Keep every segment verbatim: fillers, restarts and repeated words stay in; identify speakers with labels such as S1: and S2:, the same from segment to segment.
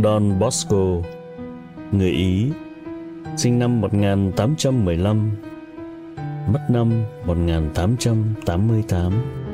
S1: Don Bosco, người Ý, sinh năm một nghìn tám trăm mười lăm, mất năm một nghìn tám trăm tám mươi tám.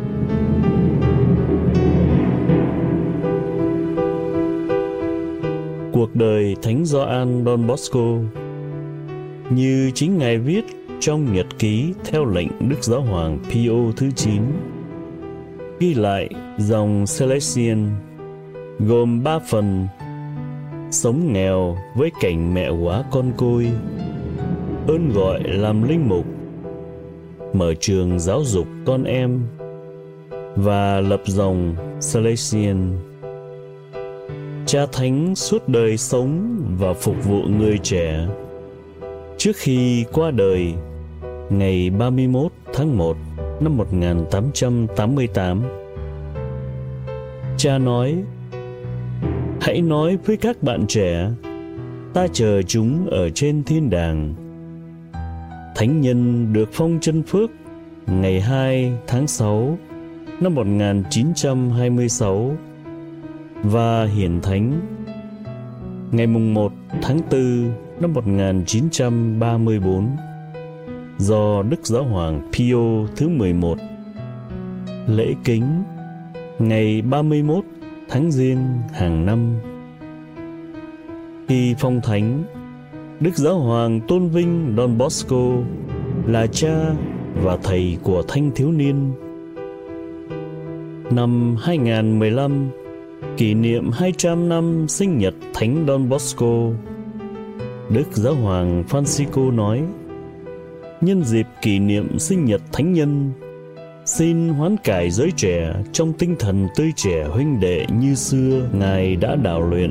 S1: Cuộc đời Thánh Gioan Don Bosco như chính Ngài viết trong nhật ký theo lệnh Đức Giáo hoàng Pio thứ chín, ghi lại dòng Salesian gồm ba phần: sống nghèo với cảnh mẹ quá con côi, ơn gọi làm linh mục, mở trường giáo dục con em và lập dòng Salesian. Cha Thánh suốt đời sống và phục vụ người trẻ. Trước khi qua đời, ngày ba mươi mốt tháng một năm một nghìn tám trăm tám mươi tám, cha nói: hãy nói với các bạn trẻ, ta chờ chúng ở trên thiên đàng. Thánh nhân được phong chân phước ngày hai tháng sáu năm một nghìn chín trăm hai mươi sáu và hiển thánh ngày mùng một tháng tư năm một nghìn chín trăm ba mươi bốn do Đức Giáo hoàng Pio thứ mười một lễ kính ngày ba mươi mốt tháng Giêng hàng năm. Khi phong thánh, Đức Giáo hoàng tôn vinh Don Bosco là cha và thầy của thanh thiếu niên. Năm hai nghìn mười lăm, kỷ niệm hai trăm năm sinh nhật Thánh Don Bosco, Đức Giáo hoàng Francisco nói: nhân dịp kỷ niệm sinh nhật thánh nhân, xin hoán cải giới trẻ trong tinh thần tươi trẻ huynh đệ như xưa Ngài đã đào luyện.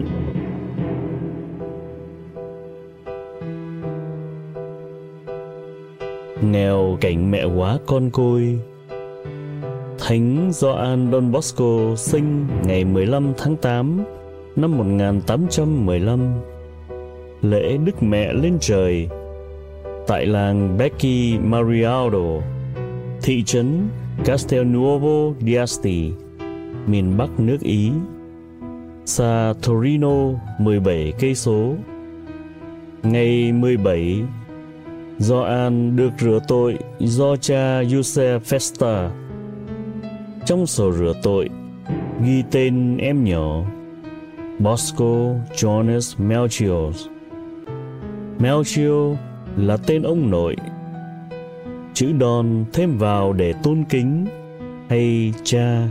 S1: Nghèo cảnh mẹ quá con côi. Thánh Gioan Don Bosco sinh ngày mười lăm tháng tám năm một nghìn tám trăm mười lăm, lễ Đức Mẹ lên trời, tại làng Becchi Marialdo, thị trấn Castelnuovo d'Asti, miền Bắc nước Ý, xa Torino mười bảy cây số. Ngày mười bảy, Gioan được rửa tội do cha Giuse Festa. Trong sổ rửa tội ghi tên em nhỏ Bosco Johannes Melchior. Melchior là tên ông nội, chữ Don thêm vào để tôn kính, hay cha.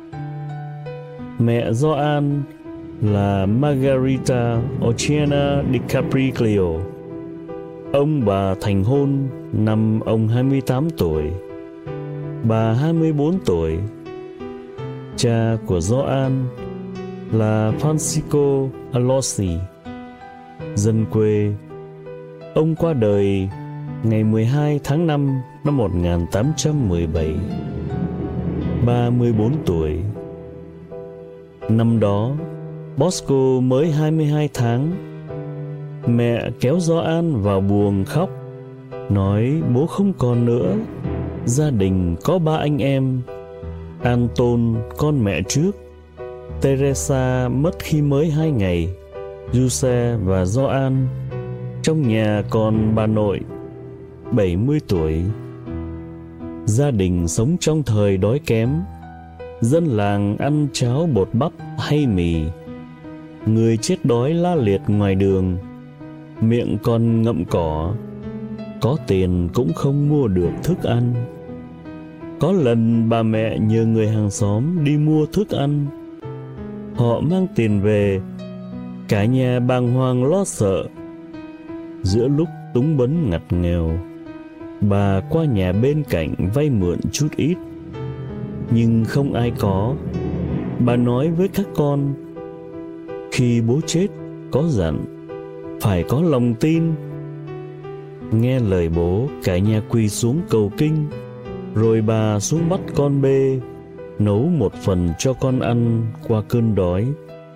S1: Mẹ Gioan là Margarita Ochiena di Capriglio. Ông bà thành hôn năm ông hai mươi tám tuổi, bà hai mươi bốn tuổi. Cha của Gioan là Francisco Alossi, dân quê. Ông qua đời ngày mười hai tháng năm năm một nghìn tám trăm mười bảy, ba mươi bốn tuổi. Năm đó, Bosco mới hai mươi hai tháng. Mẹ kéo Gioan vào buồng khóc, nói bố không còn nữa. Gia đình có ba anh em: Anton con mẹ trước, Teresa mất khi mới hai ngày, Giuse và Gioan. Trong nhà còn bà nội, bảy mươi tuổi. Gia đình sống trong thời đói kém. Dân làng ăn cháo bột bắp hay mì. Người chết đói la liệt ngoài đường, miệng còn ngậm cỏ. Có tiền cũng không mua được thức ăn. Có lần bà mẹ nhờ người hàng xóm đi mua thức ăn. Họ mang tiền về, cả nhà bàng hoàng lo sợ. Giữa lúc túng bấn ngặt nghèo, bà qua nhà bên cạnh vay mượn chút ít, nhưng không ai có. Bà nói với các con: khi bố chết có dặn phải có lòng tin. Nghe lời bố, cả nhà quỳ xuống cầu kinh. Rồi bà xuống bắt con bê, nấu một phần cho con ăn qua cơn đói.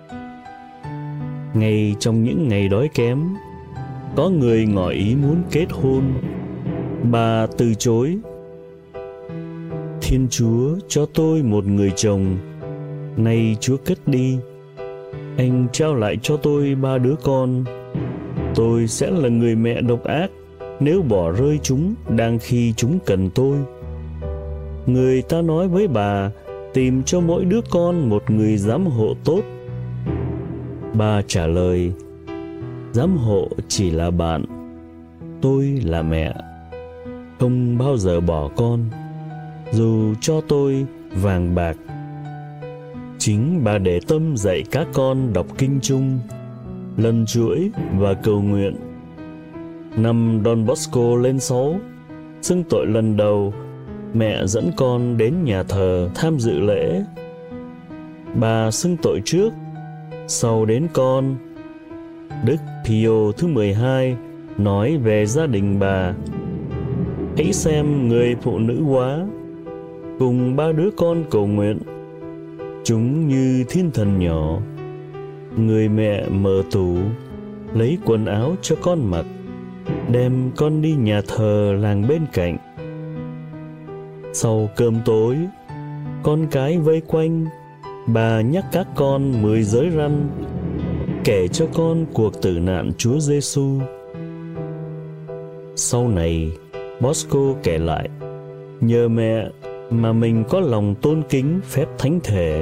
S1: Ngay trong những ngày đói kém, có người ngỏ ý muốn kết hôn. Bà từ chối. Thiên Chúa cho tôi một người chồng, nay Chúa cất đi. Anh trao lại cho tôi ba đứa con. Tôi sẽ là người mẹ độc ác nếu bỏ rơi chúng đang khi chúng cần tôi. Người ta nói với bà tìm cho mỗi đứa con một người giám hộ tốt. Bà trả lời, giám hộ chỉ là bạn, tôi là mẹ, không bao giờ bỏ con, dù cho tôi vàng bạc. Chính bà để tâm dạy các con đọc kinh chung, lần chuỗi và cầu nguyện. Năm Don Bosco lên sáu, xưng tội lần đầu, mẹ dẫn con đến nhà thờ tham dự lễ. Bà xưng tội trước, sau đến con. Đức Pio thứ mười hai nói về gia đình bà: hãy xem người phụ nữ hóa cùng ba đứa con cầu nguyện, chúng như thiên thần nhỏ. Người mẹ mở tủ lấy quần áo cho con mặc, đem con đi nhà thờ làng bên cạnh. Sau cơm tối, con cái vây quanh, bà nhắc các con mười giới răn, kể cho con cuộc tử nạn Chúa Giêsu. Sau này, Bosco kể lại, nhờ mẹ mà mình có lòng tôn kính phép thánh thể.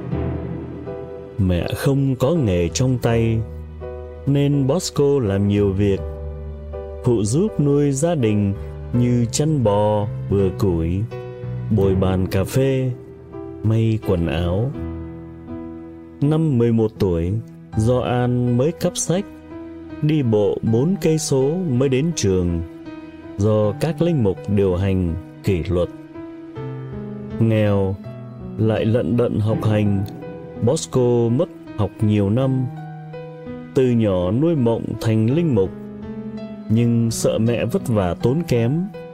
S1: Mẹ không có nghề trong tay, nên Bosco làm nhiều việc, phụ giúp nuôi gia đình như chăn bò, bừa củi, bồi bàn cà phê, may quần áo. Năm mười một tuổi, Gioan mới cắp sách, đi bộ bốn cây số mới đến trường, do các linh mục điều hành kỷ luật. Nghèo, lại lận đận học hành, Bosco mất học nhiều năm. Từ nhỏ nuôi mộng thành linh mục, nhưng sợ mẹ vất vả tốn kém.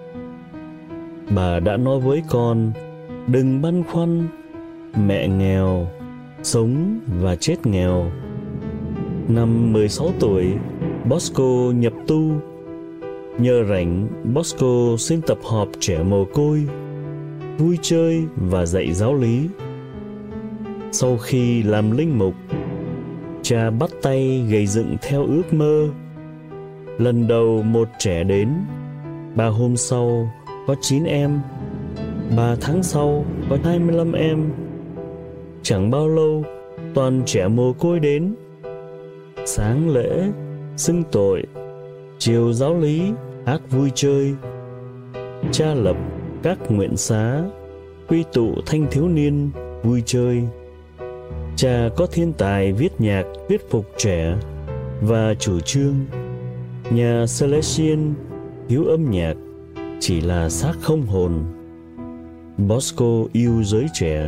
S1: Bà đã nói với con, đừng băn khoăn, mẹ nghèo, sống và chết nghèo. Năm mười sáu tuổi, Bosco nhập tu. Nhờ rảnh, Bosco xin tập họp trẻ mồ côi, vui chơi và dạy giáo lý. Sau khi làm linh mục, cha bắt tay gầy dựng theo ước mơ. Lần đầu một trẻ đến, ba hôm sau có chín em, ba tháng sau có hai mươi lăm em. Chẳng bao lâu, toàn trẻ mồ côi đến. Sáng lễ, xưng tội, chiều giáo lý, hát vui chơi. Cha lập các nguyện xá, quy tụ thanh thiếu niên, vui chơi. Cha có thiên tài viết nhạc thuyết phục trẻ và chủ trương nhà Celestian thiếu âm nhạc, chỉ là xác không hồn. Bosco yêu giới trẻ.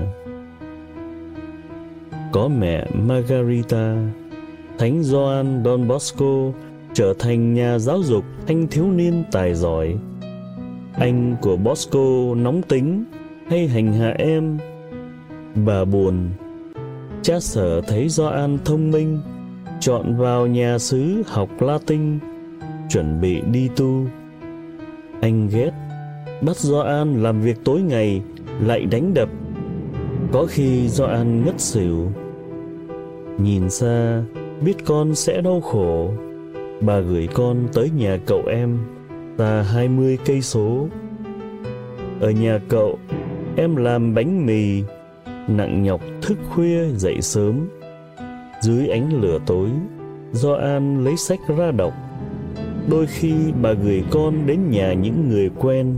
S1: Có mẹ Margarita, Thánh Gioan Don Bosco trở thành nhà giáo dục thanh thiếu niên tài giỏi. Anh của Bosco nóng tính hay hành hạ em. Bà buồn. Cha Sở thấy Gioan thông minh, chọn vào nhà xứ học Latin, chuẩn bị đi tu. Anh ghét, bắt Gioan làm việc tối ngày, lại đánh đập. Có khi Gioan ngất xỉu. Nhìn xa, biết con sẽ đau khổ, bà gửi con tới nhà cậu em, xa hai mươi cây số. Ở nhà cậu, em làm bánh mì, nặng nhọc thức khuya dậy sớm. Dưới ánh lửa tối, Gioan lấy sách ra đọc. Đôi khi bà gửi con đến nhà những người quen.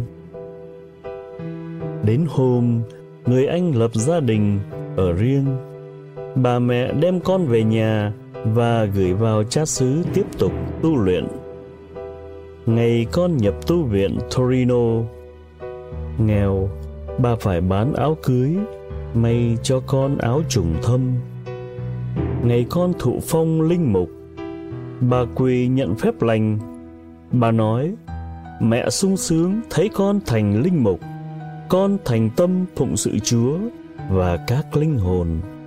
S1: Đến hôm, người anh lập gia đình ở riêng. Bà mẹ đem con về nhà và gửi vào cha xứ tiếp tục tu luyện. Ngày con nhập tu viện Torino, nghèo, bà phải bán áo cưới, may cho con áo trùng thâm. Ngày con thụ phong linh mục, bà quỳ nhận phép lành. Bà nói, mẹ sung sướng thấy con thành linh mục, con thành tâm phụng sự Chúa và các linh hồn.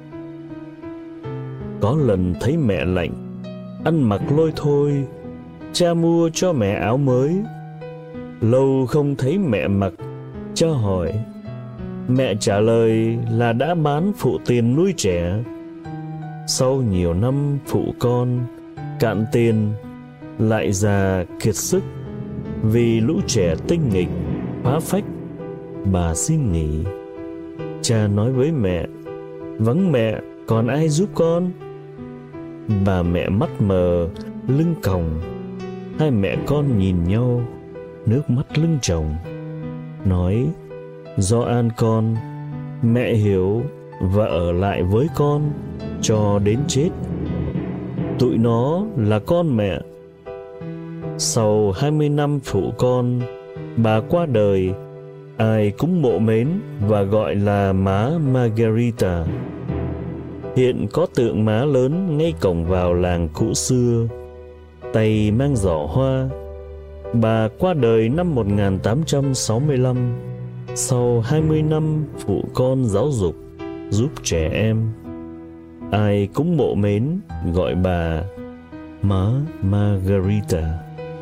S1: Có lần thấy mẹ lạnh, ăn mặc lôi thôi, cha mua cho mẹ áo mới. Lâu không thấy mẹ mặc, cha hỏi. Mẹ trả lời là đã bán phụ tiền nuôi trẻ. sau nhiều năm phụ con, cạn tiền, lại già kiệt sức vì lũ trẻ tinh nghịch, phá phách, bà xin nghỉ. Cha nói với mẹ: vắng mẹ còn ai giúp con? Bà mẹ mắt mờ, lưng còng. Hai mẹ con nhìn nhau, nước mắt lưng tròng, nói: do an con, mẹ hiểu và ở lại với con cho đến chết. Tụi nó là con mẹ. Sau hai mươi năm phụ con, bà qua đời. Ai cũng mộ mến và gọi là má Margarita. Hiện có tượng má lớn ngay cổng vào làng cũ xưa, tay mang giỏ hoa. Bà qua đời năm một nghìn tám trăm sáu mươi lăm, sau hai mươi năm phụ con giáo dục, giúp trẻ em. Ai cũng mộ mến gọi bà má Margarita.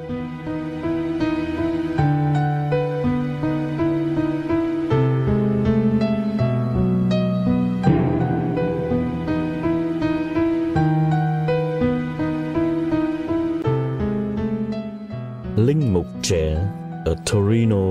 S1: Linh mục trẻ ở Torino.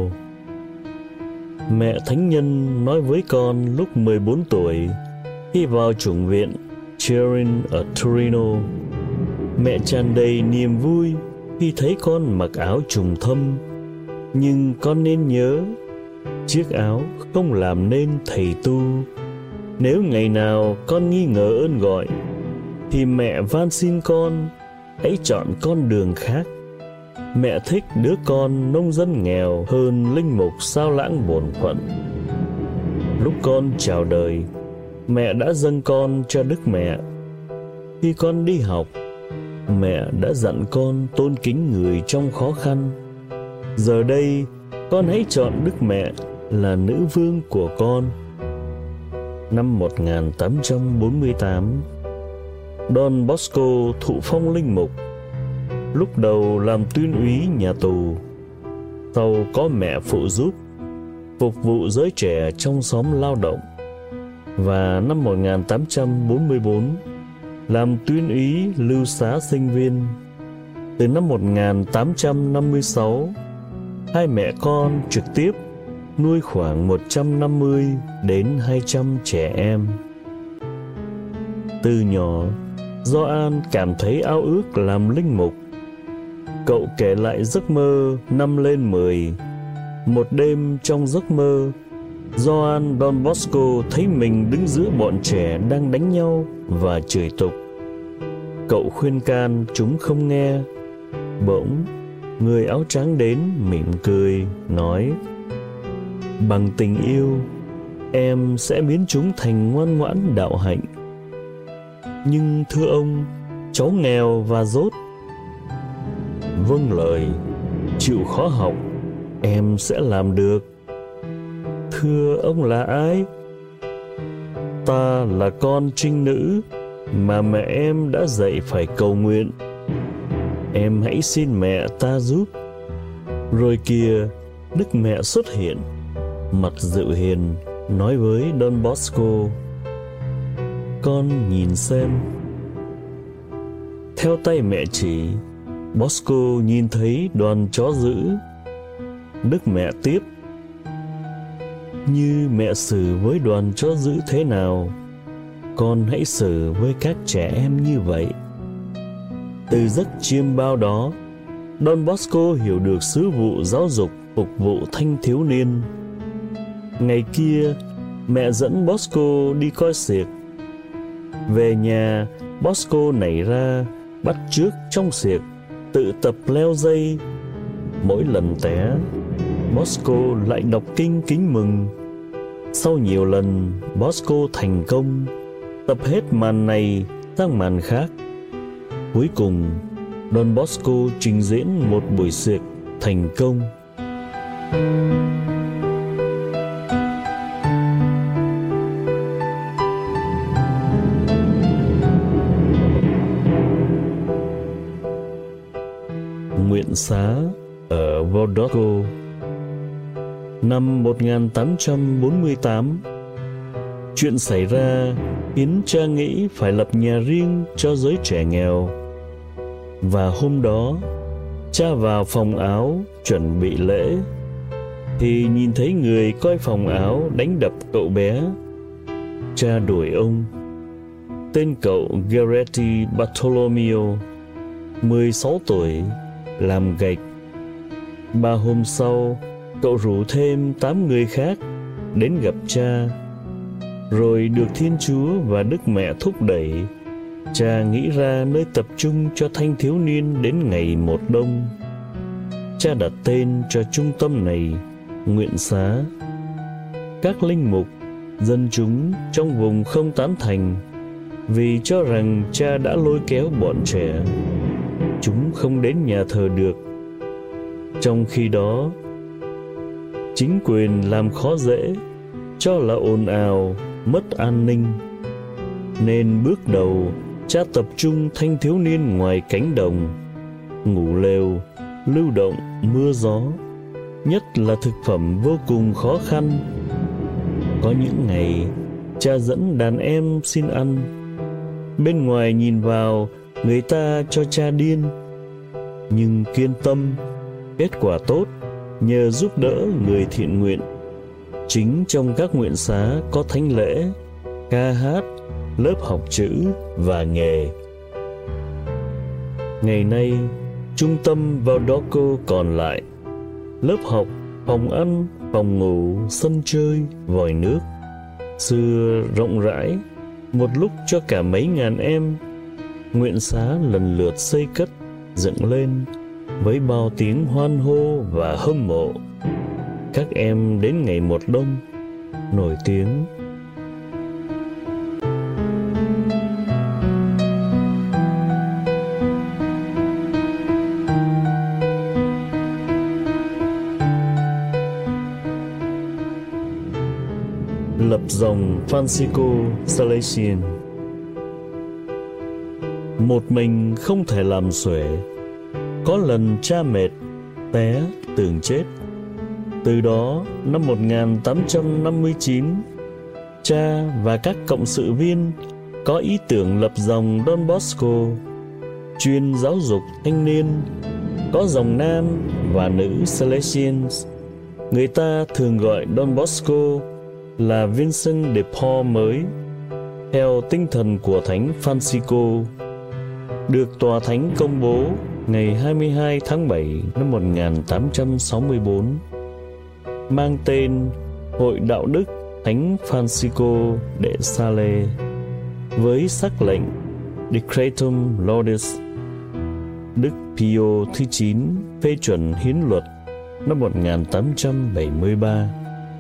S1: Mẹ thánh nhân nói với con lúc mười bốn tuổi, khi vào chủng viện Turin ở Torino. Mẹ tràn đầy niềm vui khi thấy con mặc áo trùng thâm. Nhưng con nên nhớ, chiếc áo không làm nên thầy tu. Nếu ngày nào con nghi ngờ ơn gọi, thì mẹ van xin con hãy chọn con đường khác. Mẹ thích đứa con nông dân nghèo hơn linh mục sao lãng bổn phận. Lúc con chào đời, mẹ đã dâng con cho Đức Mẹ. Khi con đi học, mẹ đã dặn con tôn kính người trong khó khăn. Giờ đây, con hãy chọn Đức Mẹ là nữ vương của con. Năm một nghìn tám trăm bốn mươi tám, Don Bosco thụ phong linh mục. Lúc đầu làm tuyên úy nhà tù, sau có mẹ phụ giúp, phục vụ giới trẻ trong xóm lao động. Và năm một nghìn tám trăm bốn mươi bốn, làm tuyên úy lưu xá sinh viên. Từ năm một nghìn tám trăm năm mươi sáu, hai mẹ con trực tiếp nuôi khoảng một trăm năm mươi đến hai trăm trẻ em. Từ nhỏ, Gioan cảm thấy ao ước làm linh mục. Cậu kể lại giấc mơ năm lên mười. Một đêm trong giấc mơ, Gioan Don Bosco thấy mình đứng giữa bọn trẻ đang đánh nhau và chửi tục. Cậu khuyên can chúng không nghe. Bỗng, người áo trắng đến mỉm cười, nói: bằng tình yêu, em sẽ biến chúng thành ngoan ngoãn đạo hạnh. Nhưng thưa ông, cháu nghèo và dốt. Vâng lời, chịu khó học, em sẽ làm được. Thưa ông là ai? Ta là con trinh nữ mà mẹ em đã dạy phải cầu nguyện. Em hãy xin mẹ ta giúp. Rồi kìa, Đức Mẹ xuất hiện, mặt dịu hiền, nói với Don Bosco: con nhìn xem. Theo tay mẹ chỉ, Bosco nhìn thấy đoàn chó dữ. Đức Mẹ tiếp: như mẹ xử với đoàn chó dữ thế nào, con hãy xử với các trẻ em như vậy. Từ giấc chiêm bao đó, Don Bosco hiểu được sứ vụ giáo dục phục vụ thanh thiếu niên. Ngày kia, mẹ dẫn Bosco đi coi xiếc. Về nhà, Bosco nảy ra bắt chước trong xiếc, tự tập leo dây. Mỗi lần té, Bosco lại đọc kinh kính mừng. Sau nhiều lần, Bosco thành công, tập hết màn này sang màn khác. Cuối cùng, Don Bosco trình diễn một buổi xiếc thành công. Nguyện xá ở Vodosco. Năm một nghìn tám trăm bốn mươi tám, Chuyện xảy ra khiến cha nghĩ phải lập nhà riêng cho giới trẻ nghèo. Và hôm đó, cha vào phòng áo chuẩn bị lễ, thì nhìn thấy người coi phòng áo đánh đập cậu bé. Cha đuổi ông. Tên cậu Gerety Bartolomeo, mười sáu tuổi, làm gạch. Ba hôm sau, cậu rủ thêm tám người khác đến gặp cha. Rồi được Thiên Chúa và Đức Mẹ thúc đẩy, cha nghĩ ra nơi tập trung cho thanh thiếu niên đến ngày một đông. Cha đặt tên cho trung tâm này Nguyện Xá. Các linh mục, dân chúng trong vùng không tán thành, vì cho rằng cha đã lôi kéo bọn trẻ. Chúng không đến nhà thờ được. Trong khi đó, chính quyền làm khó dễ, cho là ồn ào, mất an ninh. Nên bước đầu, cha tập trung thanh thiếu niên ngoài cánh đồng, ngủ lều, lưu động, mưa gió, nhất là thực phẩm vô cùng khó khăn. Có những ngày, cha dẫn đàn em xin ăn. Bên ngoài nhìn vào, người ta cho cha điên. Nhưng kiên tâm, kết quả tốt nhờ giúp đỡ người thiện nguyện. Chính trong các nguyện xá có thánh lễ, ca hát, lớp học chữ và nghề. Ngày nay, trung tâm Valdoco còn lại. Lớp học, phòng ăn, phòng ngủ, sân chơi, vòi nước. Xưa rộng rãi, một lúc cho cả mấy ngàn em. Nguyện xá lần lượt xây cất, dựng lên với bao tiếng hoan hô và hâm mộ. Các em đến ngày một đông, nổi tiếng. Lập dòng Francisco Salesian. Một mình không thể làm xuể. Có lần cha mệt, té, tưởng chết. Từ đó, năm một nghìn tám trăm năm mươi chín, cha và các cộng sự viên có ý tưởng lập dòng Don Bosco, chuyên giáo dục thanh niên, có dòng nam và nữ Salesians. Người ta thường gọi Don Bosco là Vincent de Paul mới, theo tinh thần của Thánh Francisco, được Tòa Thánh công bố ngày hai mươi hai tháng bảy năm một nghìn tám trăm sáu mươi bốn, mang tên Hội Đạo Đức Thánh Francisco de Sales, với sắc lệnh Decretum Laudis. Đức Pio thứ chín phê chuẩn hiến luật năm một nghìn tám trăm bảy mươi ba.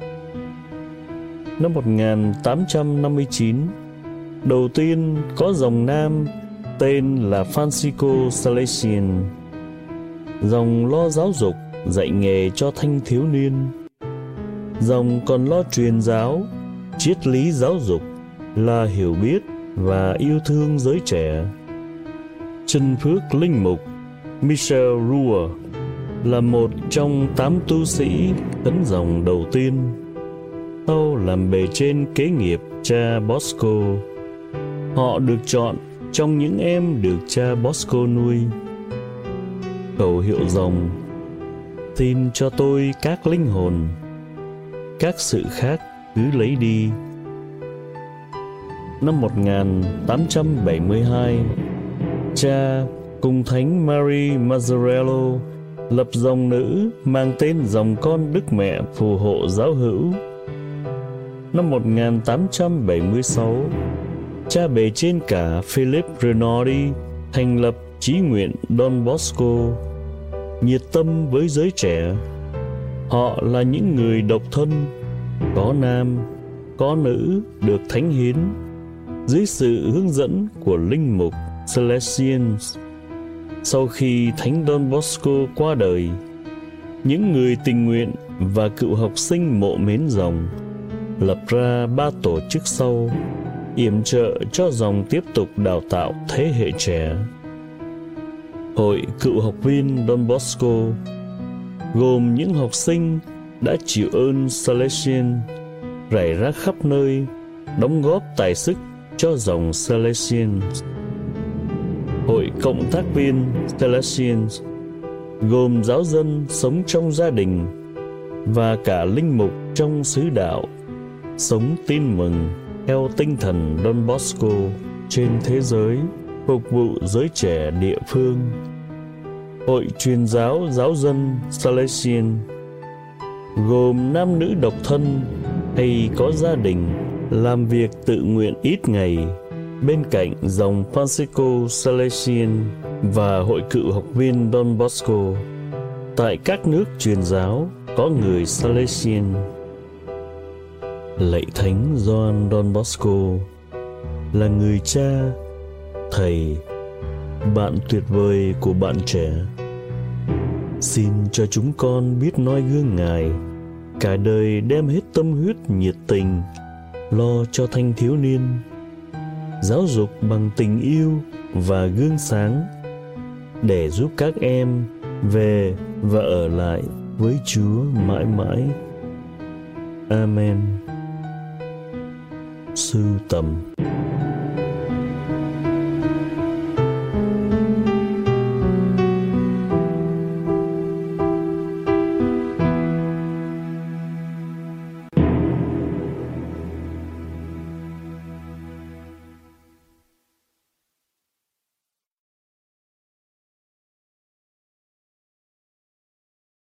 S1: Năm một nghìn tám trăm năm mươi chín, đầu tiên có dòng nam tên là Francisco Salesian. Dòng lo giáo dục, dạy nghề cho thanh thiếu niên. Dòng còn lo truyền giáo, triết lý giáo dục là hiểu biết và yêu thương giới trẻ. Chân phước linh mục Michel Roux là một trong tám tu sĩ tấn dòng đầu tiên, sau làm bề trên kế nghiệp cha Bosco. Họ được chọn trong những em được cha Bosco nuôi. Khẩu hiệu dòng: xin cho tôi các linh hồn, các sự khác cứ lấy đi. Năm một nghìn tám trăm bảy mươi hai, cha cùng Thánh Mary Mazzarello lập dòng nữ mang tên dòng con Đức Mẹ phù hộ giáo hữu. Năm một nghìn tám trăm bảy mươi sáu, cha bề trên cả Philip Renardi thành lập chí nguyện Don Bosco, nhiệt tâm với giới trẻ. Họ là những người độc thân, có nam, có nữ được thánh hiến, dưới sự hướng dẫn của linh mục Salesians. Sau khi Thánh Don Bosco qua đời, những người tình nguyện và cựu học sinh mộ mến dòng lập ra ba tổ chức sau, yểm trợ cho dòng tiếp tục đào tạo thế hệ trẻ. Hội cựu học viên Don Bosco gồm những học sinh đã chịu ơn Salesian rải rác khắp nơi đóng góp tài sức cho dòng Salesians. Hội cộng tác viên Salesians gồm giáo dân sống trong gia đình và cả linh mục trong xứ đạo, sống tin mừng theo tinh thần Don Bosco trên thế giới, phục vụ giới trẻ địa phương. Hội truyền giáo giáo dân Salesian gồm nam nữ độc thân hay có gia đình làm việc tự nguyện ít ngày bên cạnh dòng Francisco Salesian và hội cựu học viên Don Bosco. Tại các nước truyền giáo có người Salesian. Lạy Thánh Gioan Don Bosco là người cha, thầy, bạn tuyệt vời của bạn trẻ. Xin cho chúng con biết noi gương Ngài, cả đời đem hết tâm huyết nhiệt tình lo cho thanh thiếu niên, giáo dục bằng tình yêu và gương sáng để giúp các em về và ở lại với Chúa mãi mãi. Amen. Sưu tầm.